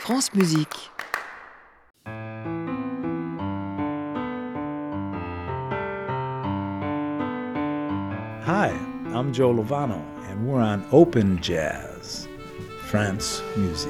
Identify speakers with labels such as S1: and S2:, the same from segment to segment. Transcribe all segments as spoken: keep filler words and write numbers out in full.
S1: France Musique.
S2: Hi, I'm Joe Lovano, and we're on Open Jazz, France Musique.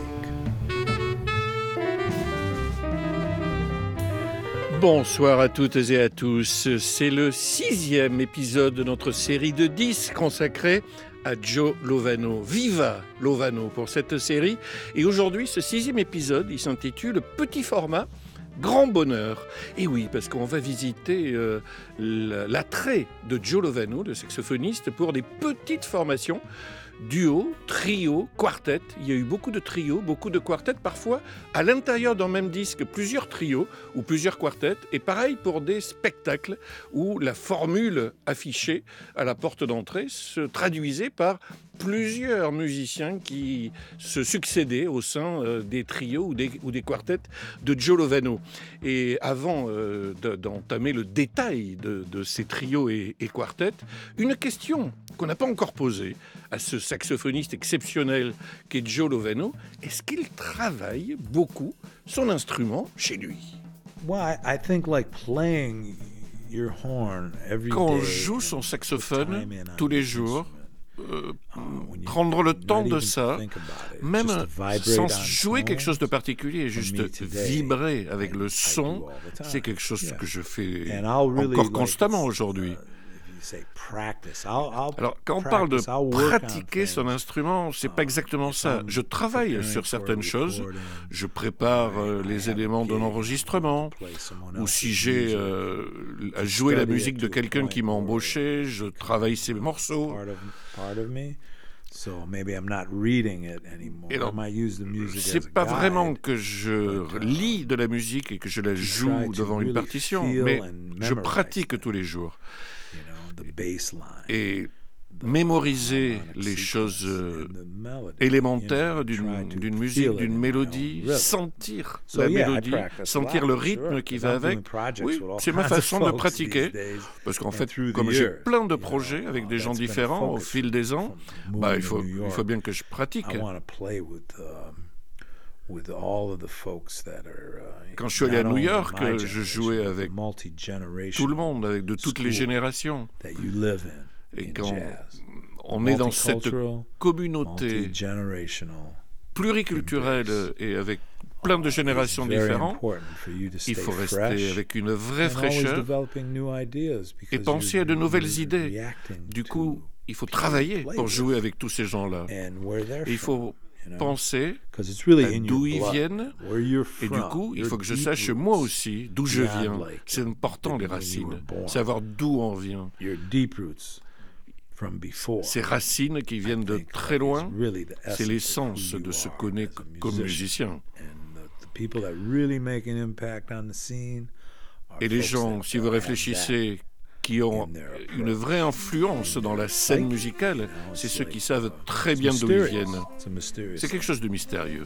S3: Bonsoir à toutes et à tous. C'est le sixième épisode de notre série de dix consacrée à Joe Lovano. Viva Lovano pour cette série. Et aujourd'hui, ce sixième épisode, il s'intitule Petit format, grand bonheur. Et oui, parce qu'on va visiter euh, l'attrait de Joe Lovano, le saxophoniste, pour des petites formations. Duo, trio, quartet. Il y a eu beaucoup de trios, beaucoup de quartets, parfois à l'intérieur d'un même disque, plusieurs trios ou plusieurs quartets. Et pareil pour des spectacles où la formule affichée à la porte d'entrée se traduisait par plusieurs musiciens qui se succédaient au sein euh, des trios ou des, ou des quartets de Joe Lovano. Et avant euh, de, d'entamer le détail de, de ces trios et, et quartets, une question qu'on n'a pas encore posée à ce saxophoniste exceptionnel qu'est Joe Lovano: est-ce qu'il travaille beaucoup son instrument chez lui?
S2: Well, I, I think like playing your horn every
S3: Quand on
S2: day,
S3: joue son saxophone
S2: time in on
S3: tous les
S2: the
S3: jours,
S2: instrument,
S3: euh,
S2: uh, when you
S3: prendre le temps
S2: not
S3: de
S2: even
S3: ça,
S2: think about it,
S3: même
S2: just to vibrate
S3: sans
S2: on
S3: jouer quelque
S2: tones,
S3: chose de particulier, juste
S2: me today,
S3: vibrer avec
S2: I-
S3: le
S2: I
S3: son,
S2: do all the time.
S3: c'est quelque chose
S2: Yeah.
S3: que je fais
S2: And I'll really,
S3: encore
S2: like,
S3: constamment
S2: it's,
S3: aujourd'hui.
S2: uh, if you say practice, I'll- I'll
S3: Alors, quand on parle de
S2: practice, I'll work on
S3: pratiquer son
S2: things.
S3: instrument, c'est pas
S2: Uh,
S3: exactement
S2: if
S3: ça.
S2: I'm
S3: Je travaille
S2: preparing
S3: sur
S2: for a
S3: certaines choses,
S2: recording,
S3: je prépare euh,
S2: I
S3: les
S2: have a
S3: éléments d'un
S2: gig,
S3: enregistrement,
S2: play someone
S3: ou
S2: else's
S3: si j'ai
S2: music,
S3: euh, à jouer la
S2: study
S3: musique
S2: it
S3: de
S2: to a
S3: quelqu'un qui
S2: point
S3: m'a
S2: where
S3: embauché, je travaille ses morceaux.
S2: part of, part of me. So maybe I'm not reading it anymore.
S3: Et
S2: I
S3: alors,
S2: might use the music as
S3: c'est
S2: a
S3: pas vraiment
S2: guide,
S3: que je
S2: but, uh,
S3: lis de la musique et que je la
S2: try
S3: joue
S2: to
S3: devant une
S2: really
S3: partition,
S2: feel
S3: mais
S2: and
S3: je
S2: memorize
S3: pratique
S2: things.
S3: tous les jours.
S2: you know, the bass line,
S3: Et
S2: the
S3: mémoriser
S2: harmonic
S3: les
S2: sequence
S3: choses euh,
S2: and the melody,
S3: élémentaires
S2: you know,
S3: d'une,
S2: try to
S3: d'une
S2: feel
S3: musique,
S2: it
S3: d'une
S2: in my
S3: mélodie,
S2: own rhythm.
S3: sentir
S2: So
S3: la
S2: yeah, I
S3: mélodie,
S2: practice a
S3: sentir
S2: lot,
S3: le
S2: for
S3: rythme
S2: sure,
S3: qui
S2: 'cause
S3: va
S2: I'm doing
S3: avec.
S2: projects
S3: Oui,
S2: with all
S3: c'est ma
S2: kinds of
S3: façon de
S2: folks
S3: pratiquer,
S2: these days,
S3: parce qu'en
S2: and
S3: fait,
S2: through the
S3: comme j'ai
S2: years,
S3: plein de
S2: you
S3: projets
S2: know,
S3: avec
S2: uh,
S3: des gens
S2: that's been a
S3: différents au
S2: focus
S3: fil des ans,
S2: from
S3: bah,
S2: moving
S3: il,
S2: to
S3: faut,
S2: New
S3: il
S2: York.
S3: faut bien que je pratique.
S2: I want to play with um, with all of the folks that are. Uh,
S3: Quand je suis allé à
S2: not
S3: New
S2: only
S3: York,
S2: my
S3: euh, je jouais
S2: generation, but
S3: avec
S2: the multi-generational
S3: tout le monde, avec de toutes les
S2: school
S3: générations.
S2: that you live in,
S3: Et
S2: in
S3: quand
S2: jazz.
S3: on est dans cette
S2: Multicultural,
S3: communauté
S2: multi-generational.
S3: pluriculturelle et avec plein de générations
S2: It's very
S3: différentes,
S2: important for you to
S3: il
S2: stay
S3: faut rester
S2: fresh
S3: avec une vraie
S2: and always
S3: fraîcheur
S2: developing new ideas
S3: et
S2: because
S3: penser à de
S2: you're-
S3: nouvelles
S2: you're
S3: idées.
S2: reacting
S3: Du
S2: to-
S3: coup, il faut
S2: people
S3: travailler
S2: play
S3: pour
S2: with
S3: jouer avec tous ces gens-là.
S2: and where they're
S3: Et il faut
S2: from, you know?
S3: penser
S2: 'Cause it's really
S3: à
S2: in
S3: d'où
S2: your
S3: ils
S2: blood,
S3: viennent.
S2: where you're
S3: Et du
S2: from,
S3: coup, il
S2: your
S3: faut que je
S2: deep
S3: sache
S2: roots,
S3: moi aussi d'où je
S2: beyond,
S3: viens.
S2: like,
S3: C'est important, les
S2: when you were
S3: racines.
S2: born.
S3: Savoir d'où on vient.
S2: your deep roots from before.
S3: Ces racines qui viennent de
S2: think
S3: très
S2: that is
S3: loin,
S2: really the
S3: c'est
S2: essence
S3: l'essence
S2: of who
S3: de
S2: you
S3: se
S2: are
S3: connaître
S2: as a
S3: comme
S2: musician.
S3: musicien.
S2: And the, the people that really make an impact on the scene are
S3: Et les
S2: folks
S3: gens,
S2: that
S3: si vous
S2: have
S3: réfléchissez, qui ont
S2: in their
S3: une
S2: approach.
S3: vraie influence dans la scène
S2: Psyche,
S3: musicale,
S2: you know,
S3: c'est
S2: it's
S3: ceux
S2: like,
S3: qui savent
S2: uh,
S3: très
S2: it's
S3: bien d'où ils
S2: mysterious.
S3: viennent.
S2: It's a mysterious
S3: C'est quelque chose de mystérieux.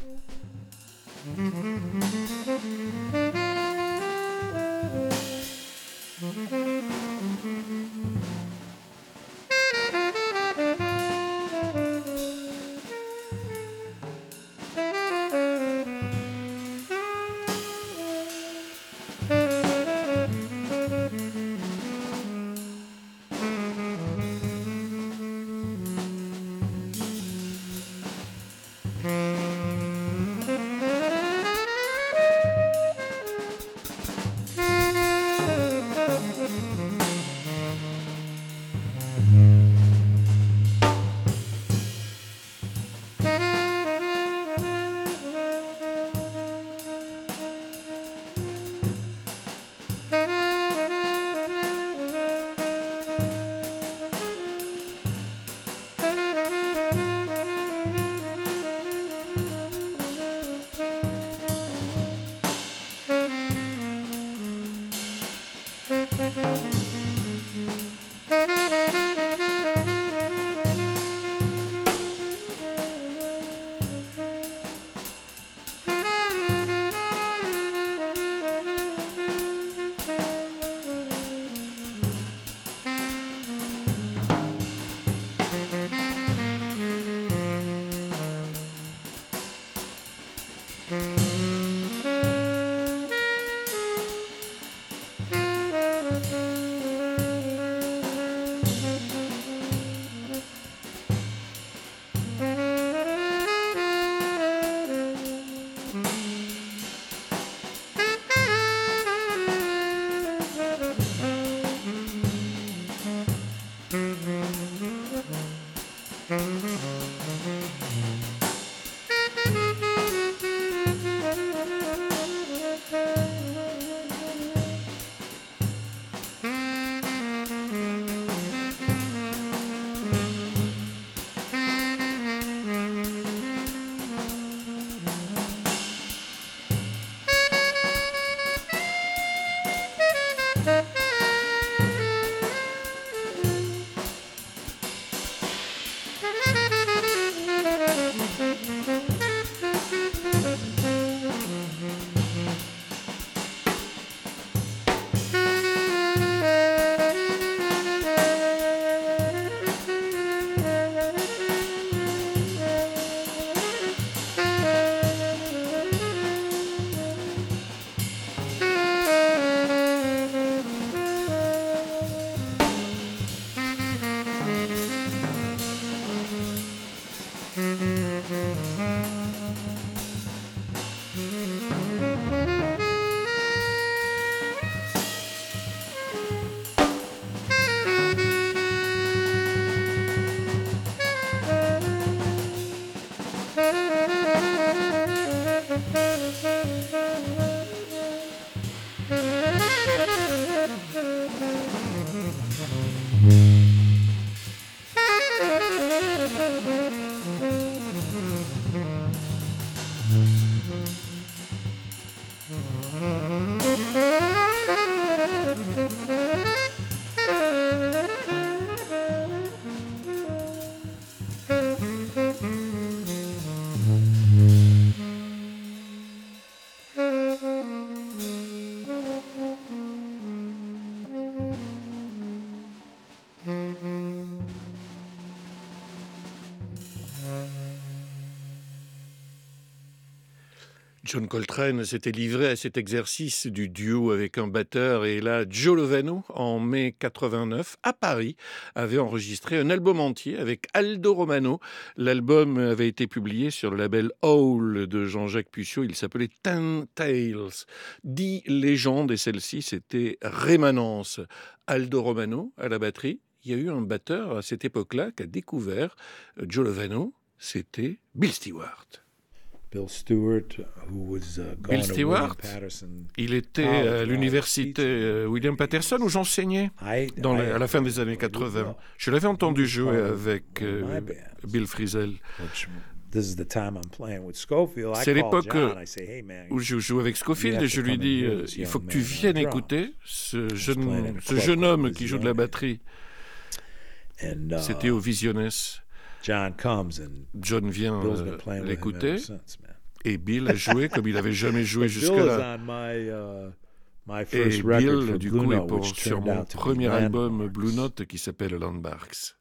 S4: Mm-hmm.
S3: John Coltrane s'était livré à cet exercice du duo avec un batteur et là, Joe Lovano, en mai quatre-vingt-neuf, à Paris, avait enregistré un album entier avec Aldo Romano. L'album avait été publié sur le label Howl de Jean-Jacques Pucciot. Il s'appelait Ten Tales. Dix légendes et celle-ci, c'était Rémanence. Aldo Romano à la batterie. Il y a eu un batteur à cette époque-là qui a découvert Joe Lovano. C'était Bill Stewart.
S2: Bill Stewart, who was, uh, gone
S3: Bill Stewart, il était à l'université euh, William Patterson où j'enseignais dans les, à la fin des années quatre-vingts. Je l'avais entendu jouer avec euh, Bill Frisell. C'est l'époque où je joue avec Scofield et je lui dis euh, il faut que tu viennes écouter ce jeune, ce jeune homme qui joue de la batterie. C'était au Visiones. John vient euh, l'écouter et Bill a joué comme il n'avait jamais joué jusque-là. Et Bill, du coup, est pour, sur mon premier album Blue Note qui s'appelle Landmarks.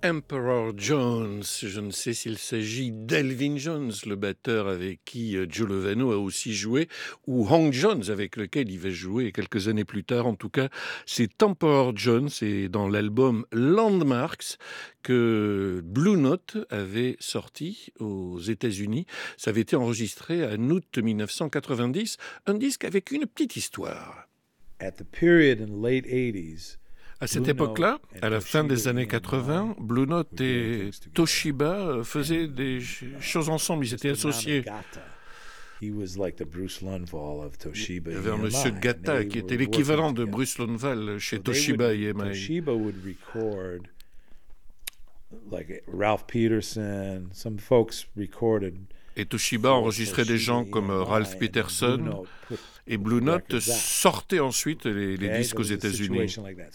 S3: Emperor Jones. Je ne sais s'il s'agit d'Elvin Jones, le batteur avec qui Joe Lovano a aussi joué, ou Hank Jones, avec lequel il va jouer quelques années plus tard. En tout cas, c'est Emperor Jones, et dans l'album Landmarks que Blue Note avait sorti aux États-Unis. Ça avait été enregistré en août dix-neuf cent quatre-vingt-dix, un disque avec une petite histoire.
S2: At the period in the late eighties,
S3: À cette époque-là, à la fin des années quatre-vingts, Blue Note et Toshiba faisaient des choses ensemble, ils étaient associés.
S2: Il
S3: y avait un monsieur Gata qui était l'équivalent de Bruce Lundvall chez Toshiba et M I.
S2: Toshiba would record like Ralph Peterson, some folks recorded.
S3: Et Toshiba enregistrait des gens comme Ralph Peterson, et Blue Note sortait ensuite les, les disques aux États-Unis.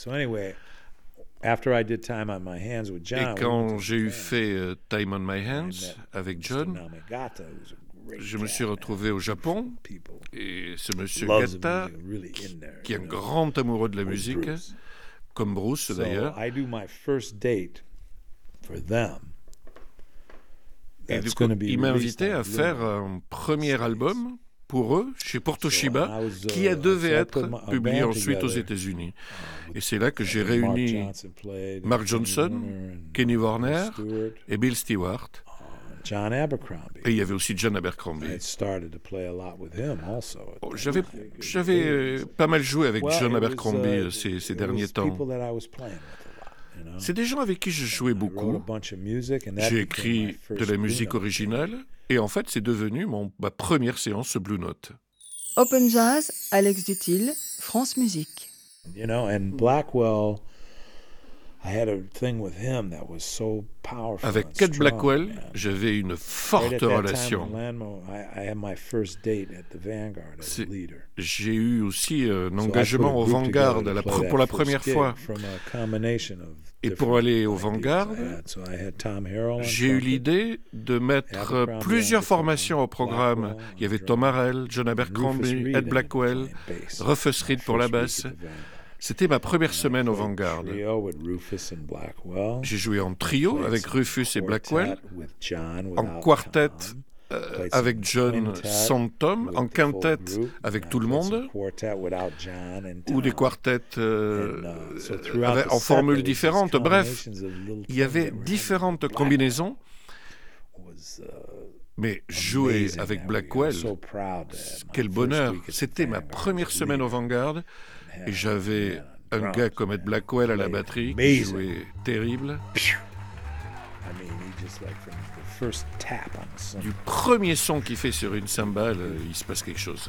S3: Et quand j'ai eu fait uh, Time on My Hands avec John, je me suis retrouvé au Japon, et ce monsieur Gata, qui, qui est un grand amoureux de la musique, comme Bruce d'ailleurs, et du coup, il m'a invité à faire un premier album pour eux, chez Toshiba, qui devait être publié ensuite aux États-Unis. Et c'est là que j'ai réuni Mark Johnson, Kenny Warner et Bill Stewart. Et il y avait aussi John Abercrombie. Oh, j'avais, j'avais pas mal joué avec John Abercrombie ces, ces derniers temps. C'est des gens avec qui je jouais beaucoup. J'ai écrit de la musique originale et en fait, c'est devenu mon, ma première séance Blue Note.
S1: Open Jazz, Alex Dutil, France Musique.
S2: You know, and Blackwell, I had a thing with him that was so powerful.
S3: Avec Chet Blackwell, j'avais une forte relation. J'ai eu aussi un engagement au Vanguard la, pour la première fois. Et pour aller au Vanguard, j'ai eu l'idée de mettre plusieurs formations au programme. Il y avait Tom Harrell, John Abercrombie, Ed Blackwell, Rufus Reid pour la basse. C'était ma première semaine au Vanguard. J'ai joué en trio avec Rufus et Blackwell, en quartet euh, avec John sans Tom, en quintet avec tout le monde, ou des quartets euh, avec, en formules différentes. Bref, il y avait différentes combinaisons. Mais jouer avec Blackwell, quel bonheur! C'était ma première semaine au Vanguard. Et j'avais un gars comme Ed Blackwell à la batterie qui jouait terrible. Du premier son qu'il fait sur une cymbale, il se passe quelque chose.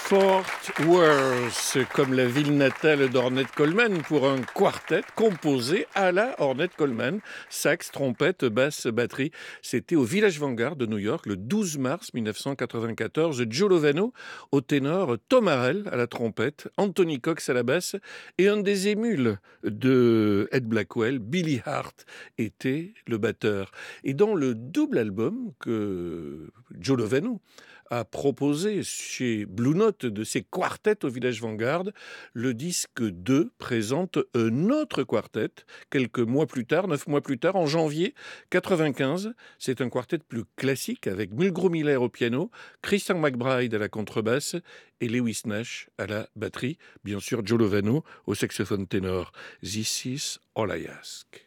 S3: Fort Worth, comme la ville natale d'Ornette Coleman, pour un quartet composé à la Ornette Coleman, sax, trompette, basse, batterie. C'était au Village Vanguard de New York le douze mars mille neuf cent quatre-vingt-quatorze. Joe Lovano au ténor, Tom Harrell à la trompette, Anthony Cox à la basse et un des émules de Ed Blackwell, Billy Hart, était le batteur. Et dans le double album que Joe Lovano a proposé chez Blue Note de ses quartets au Village Vanguard, le disque deux présente un autre quartet quelques mois plus tard, neuf mois plus tard, en janvier quatre-vingt-quinze. C'est un quartet plus classique avec Mulgrew Miller au piano, Christian McBride à la contrebasse et Lewis Nash à la batterie. Bien sûr, Joe Lovano au saxophone ténor. This is all I ask.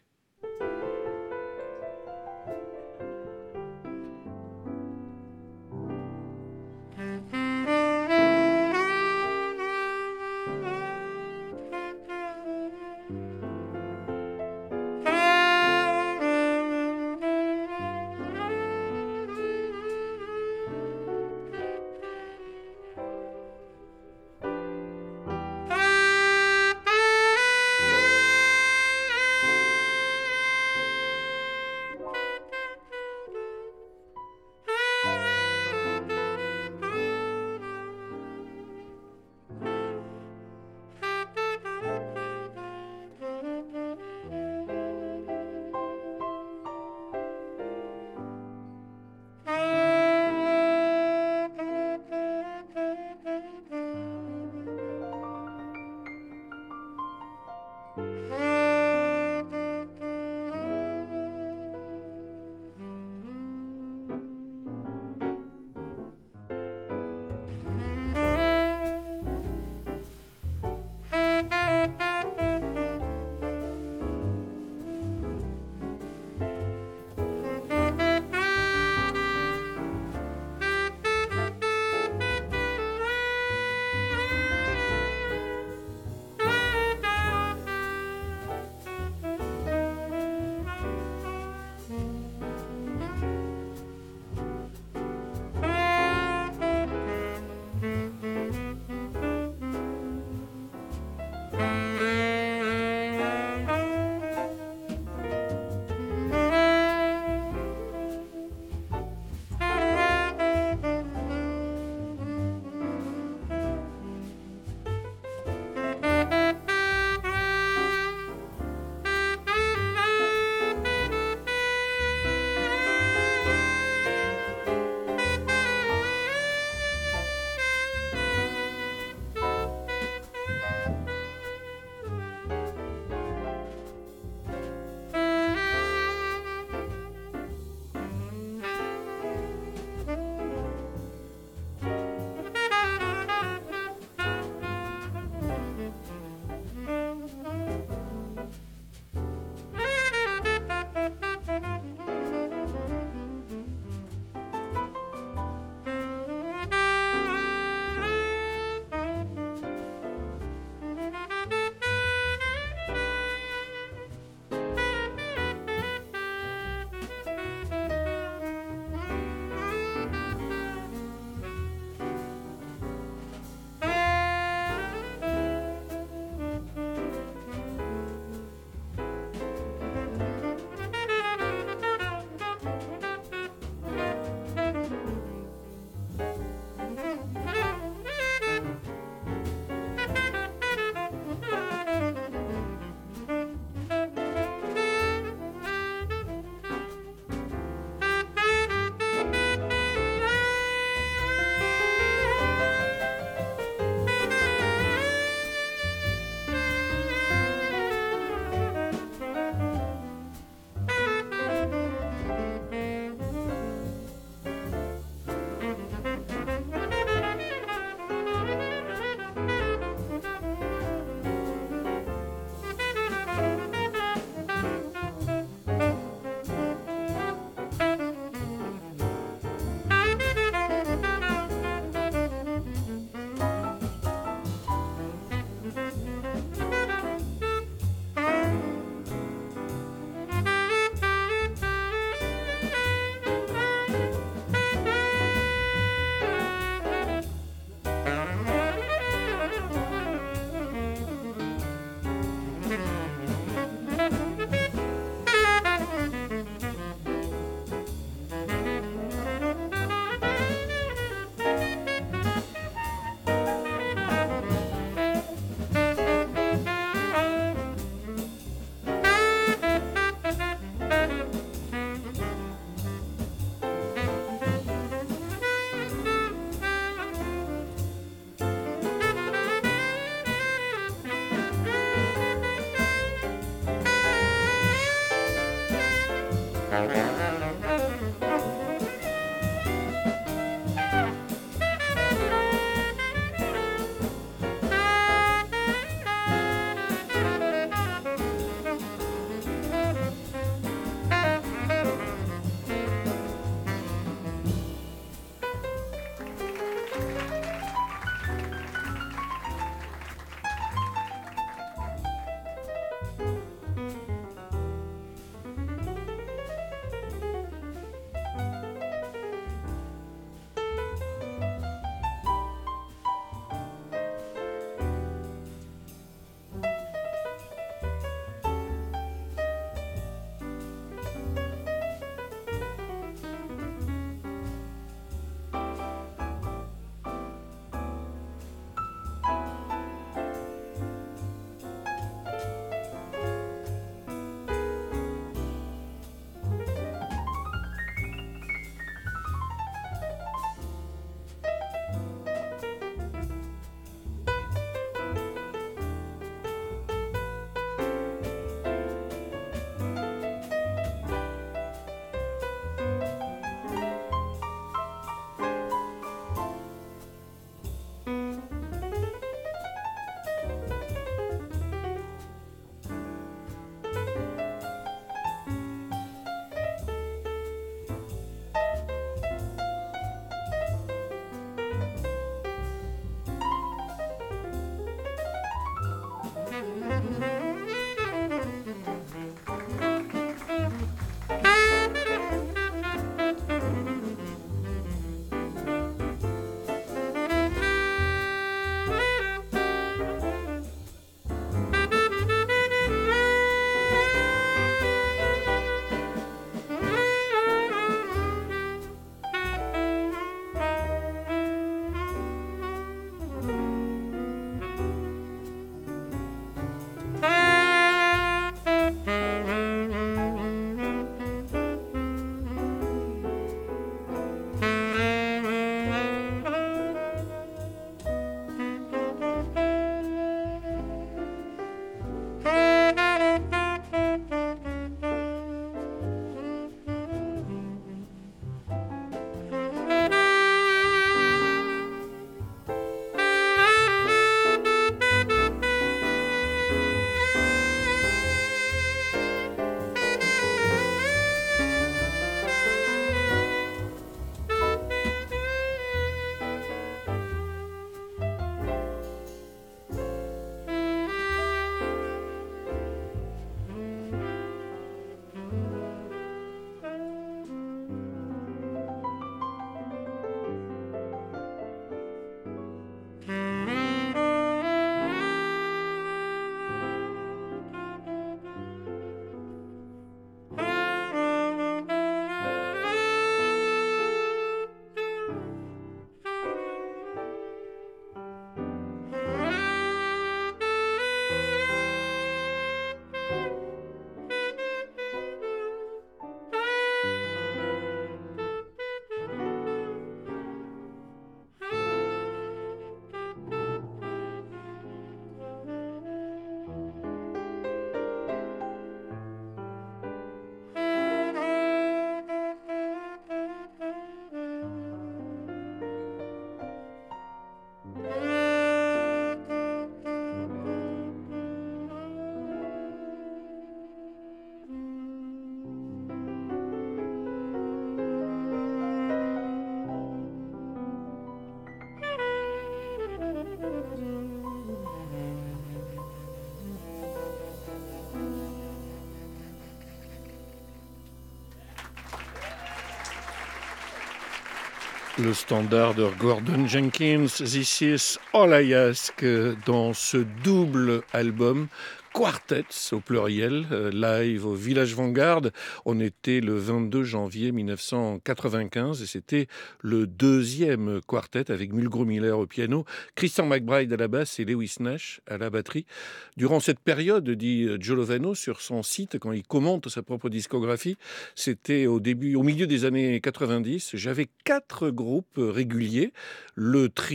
S3: Le standard de Gordon Jenkins, This Is All I Ask, dans ce double album Quartets au pluriel, euh, live au Village Vanguard. On était le vingt-deux janvier mille neuf cent quatre-vingt-quinze et c'était le deuxième quartet avec Mulgrew Miller au piano, Christian McBride à la basse et Lewis Nash à la batterie. Durant cette période, dit Joe Lovano sur son site, quand il commente sa propre discographie, c'était au début, au milieu des années quatre-vingt-dix, j'avais quatre groupes réguliers, le trio,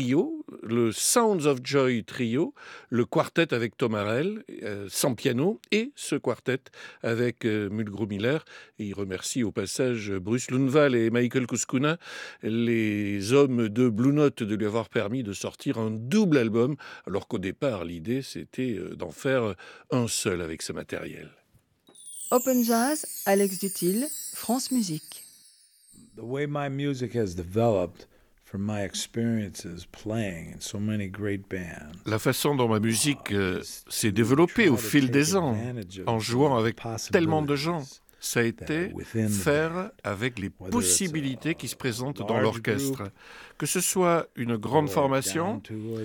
S3: le Sounds of Joy Trio, le quartet avec Tom Harrell, euh, sans piano, et ce quartet avec euh, Mulgrew Miller. Et il remercie au passage Bruce Lundvall et Michael Kuskuna, les hommes de Blue Note, de lui avoir permis de sortir un double album, alors qu'au départ, l'idée, c'était d'en faire un seul avec ce matériel.
S1: Open Jazz, Alex Dutil, France Musique.
S2: The way my music has developed from my experiences playing in so many great bands.
S3: La façon dont ma musique euh, s'est développée au fil des ans, en jouant avec tellement de gens, ça a été faire avec les possibilités qui se présentent dans l'orchestre. Que ce soit une grande formation,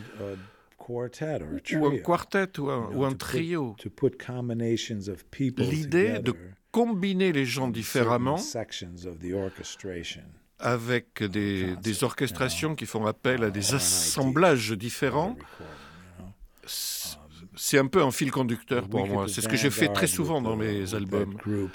S3: ou un quartet, ou un, ou un trio. L'idée de combiner les gens différemment avec des, des orchestrations qui font appel à des assemblages différents, c'est un peu un fil conducteur pour moi. C'est ce que j'ai fait très souvent dans mes albums.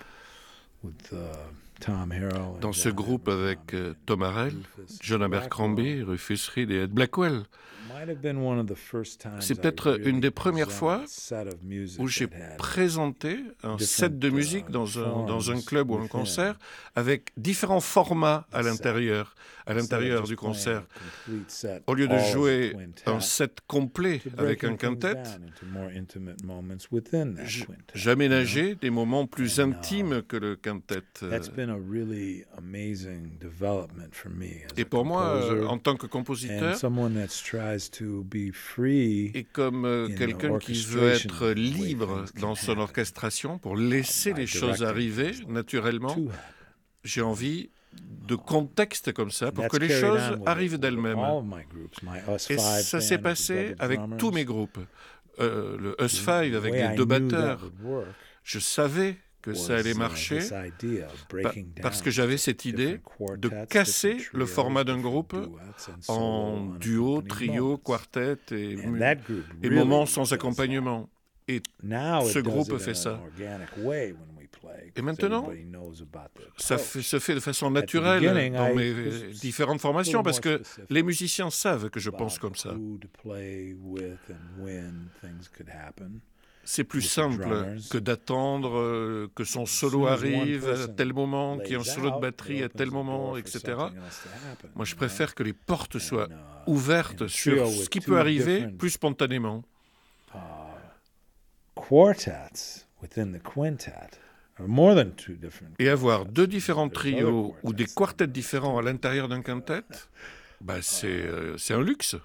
S3: Dans ce groupe avec euh, Tom Harrell, John Abercrombie, Rufus Reid et Ed Blackwell. C'est peut-être une des premières fois où j'ai présenté un set de musique dans un, dans un club ou un concert avec différents formats à l'intérieur, à l'intérieur du concert. Au lieu de jouer un set complet avec un quintet, j'aménageais des moments plus intimes que le quintet. Et pour moi, en tant que compositeur, et comme euh, quelqu'un qui veut être libre dans son orchestration pour laisser les choses arriver naturellement, j'ai envie de contexte comme ça pour que les choses arrivent d'elles-mêmes. Et ça s'est passé avec tous mes groupes. Euh, le Us Five avec les deux batteurs. Je savais que ça allait marcher pa- parce que j'avais cette idée de casser le format d'un groupe en duo, trio, quartet et, et moments sans accompagnement. Et ce groupe fait ça. Et maintenant, ça fait, se fait de façon naturelle dans mes différentes formations parce que les musiciens savent que je pense comme ça. C'est plus simple que d'attendre que son solo arrive à tel moment, qu'il y ait un solo de batterie à tel moment, et cetera. Moi, je préfère que les portes soient ouvertes sur ce qui peut arriver plus spontanément. Et avoir deux différents trios ou des quartets différents à l'intérieur d'un quintet, bah c'est, euh, c'est un luxe.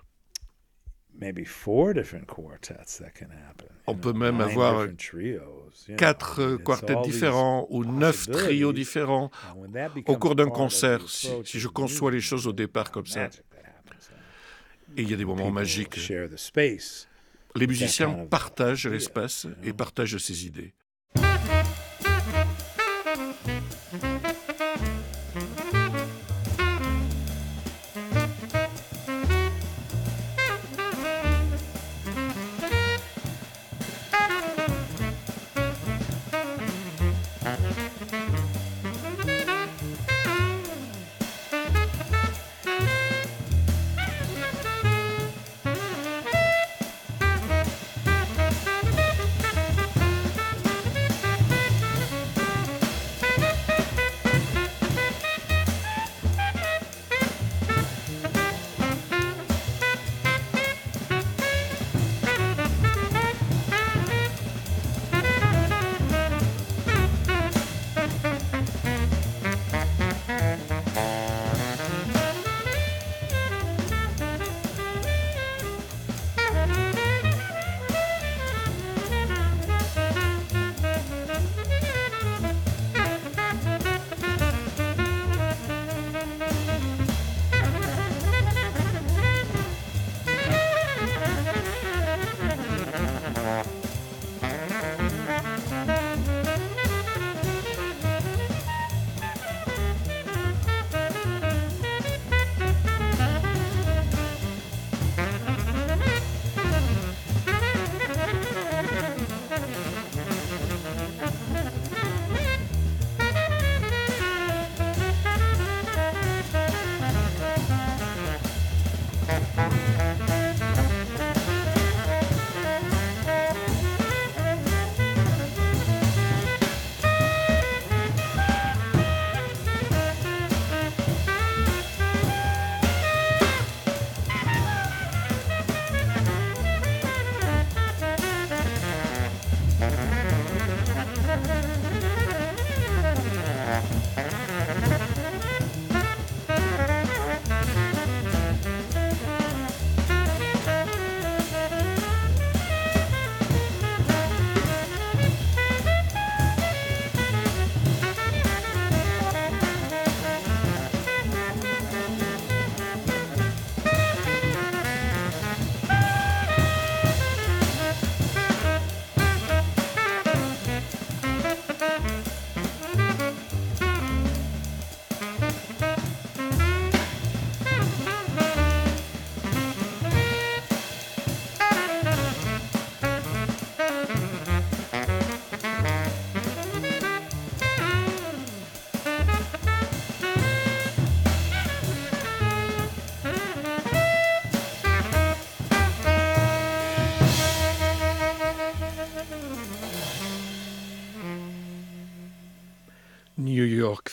S3: On peut même avoir quatre quartets différents ou neuf trios différents au cours d'un concert, si, si je conçois les choses au départ comme ça. Et il y a des moments magiques. Les musiciens partagent l'espace et partagent ses idées.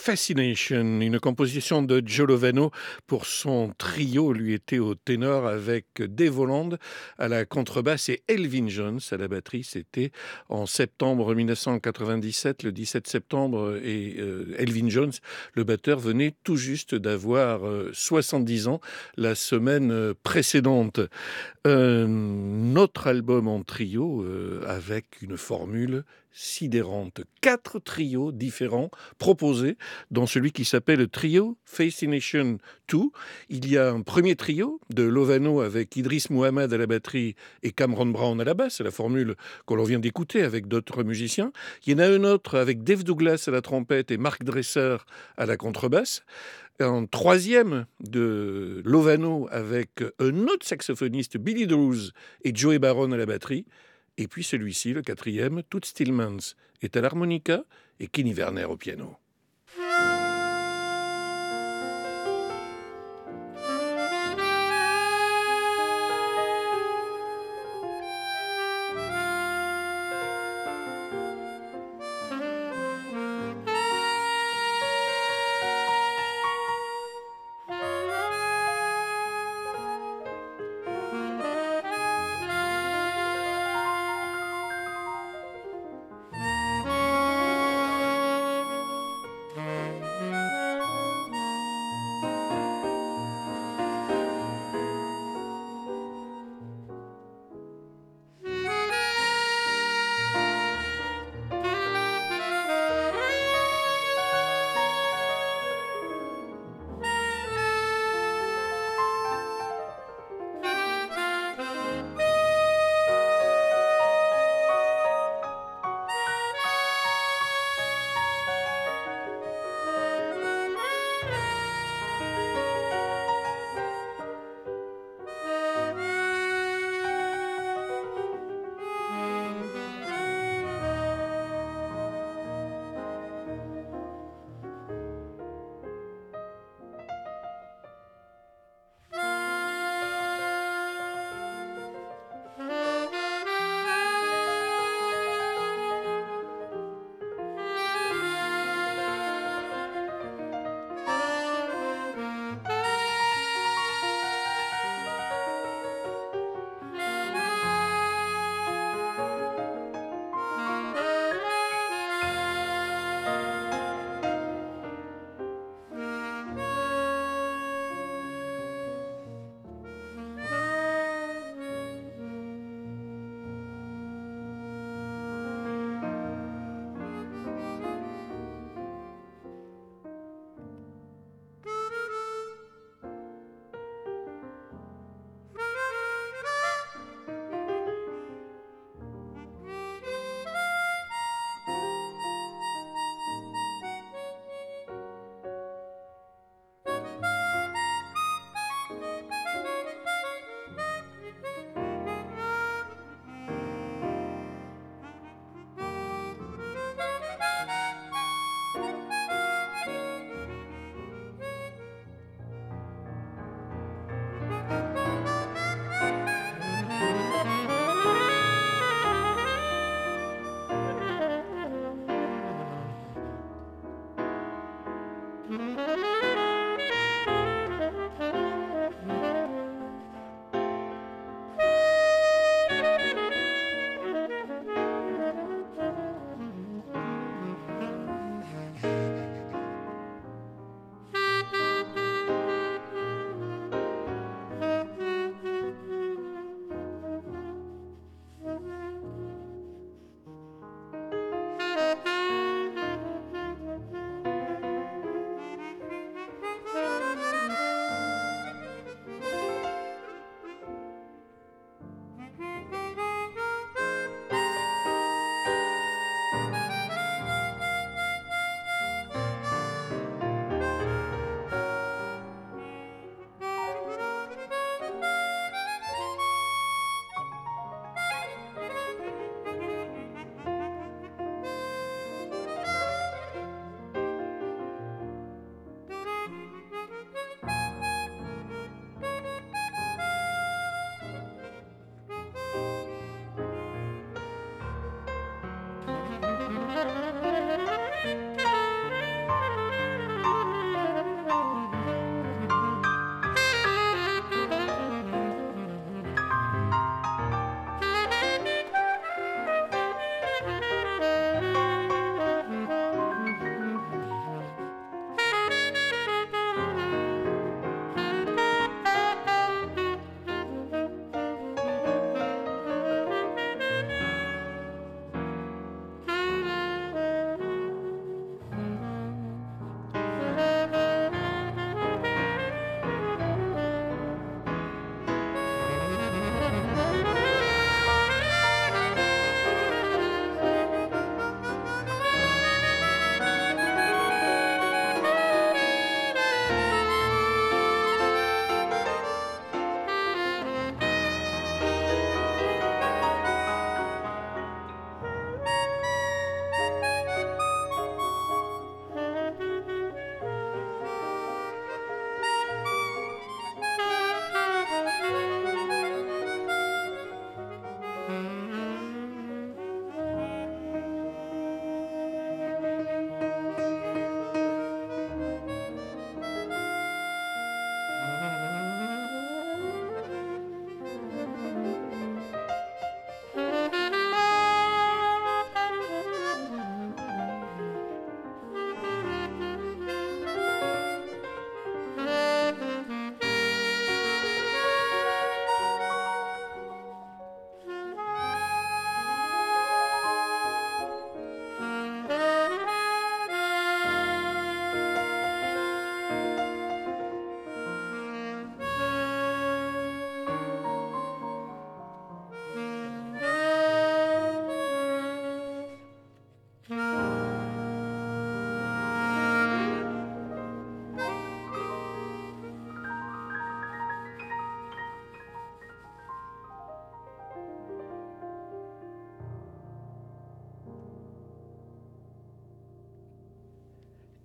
S3: Fascination, une composition de Joe Lovano pour son trio. Lui était au ténor avec Dave Holland à la contrebasse et Elvin Jones à la batterie. C'était en septembre mille neuf cent quatre-vingt-dix-sept, le dix-sept septembre, et euh, Elvin Jones, le batteur, venait tout juste d'avoir euh, soixante-dix ans la semaine précédente. Un autre album en trio euh, avec une formule sidérante. Quatre trios différents proposés dans celui qui s'appelle Trio Fascination deux. Il y a un premier trio de Lovano avec Idriss Muhammad à la batterie et Cameron Brown à la basse, c'est la formule qu'on vient d'écouter avec d'autres musiciens. Il y en a un autre avec Dave Douglas à la trompette et Mark Dresser à la contrebasse. Un troisième de Lovano avec un autre saxophoniste, Billy Drews, et Joey Baron à la batterie. Et puis celui-ci, le quatrième, Toots Thielemans, est à l'harmonica et Kenny Werner au piano.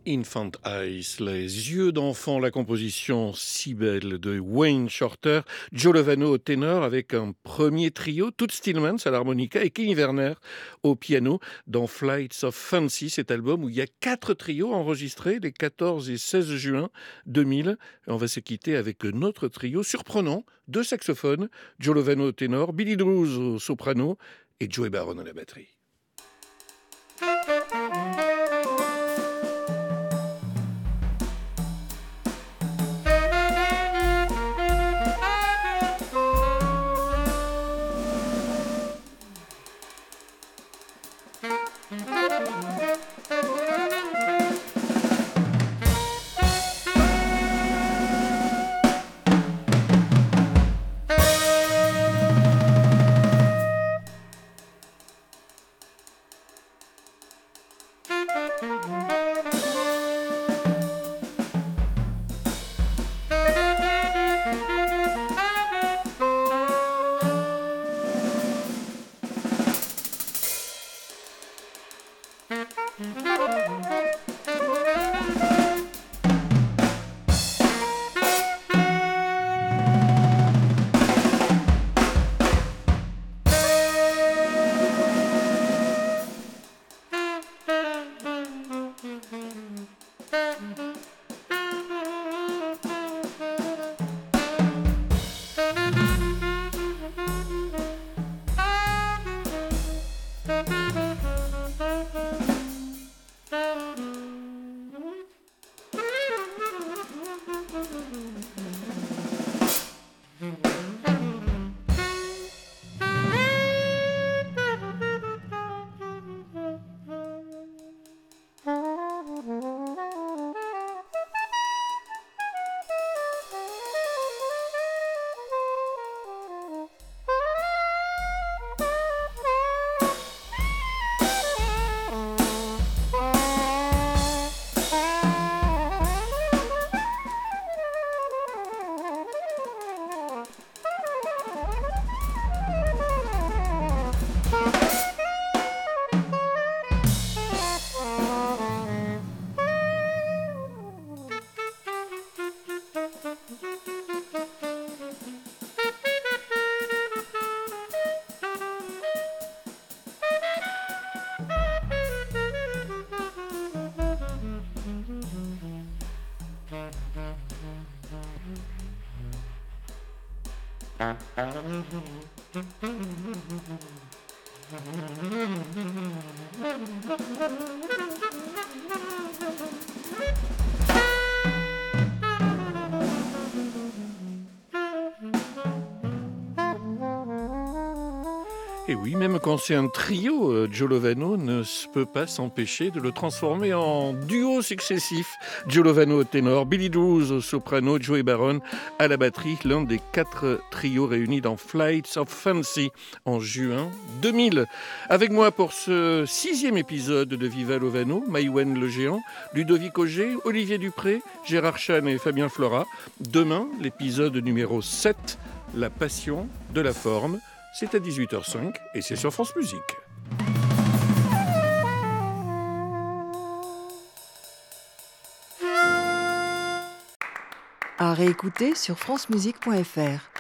S3: Infant Eyes, les yeux d'enfant, la composition si belle de Wayne Shorter, Joe Lovano au ténor avec un premier trio, Toots Thielemans à l'harmonica et Kenny Werner au piano dans Flights of Fancy, cet album où il y a quatre trios enregistrés les quatorze et seize juin deux mille. On va se quitter avec notre trio surprenant, deux saxophones, Joe Lovano au ténor, Billy Drewes au soprano et Joey Baron à la batterie. Et oui, même quand c'est un trio, Joe Lovano ne peut pas s'empêcher de le transformer en duo successif. Joe Lovano au ténor, Billy Drewes au soprano, Joey Baron à la batterie, l'un des quatre trios réunis dans Flights of Fancy en juin deux mille. Avec moi pour ce sixième épisode de Viva Lovano, Maïwen le Géant, Ludovic Auger, Olivier Dupré, Gérard Chan et Fabien Flora. Demain, l'épisode numéro sept, La passion de la forme. C'est à dix-huit heures cinq et c'est sur France Musique.
S1: À réécouter sur francemusique point f r.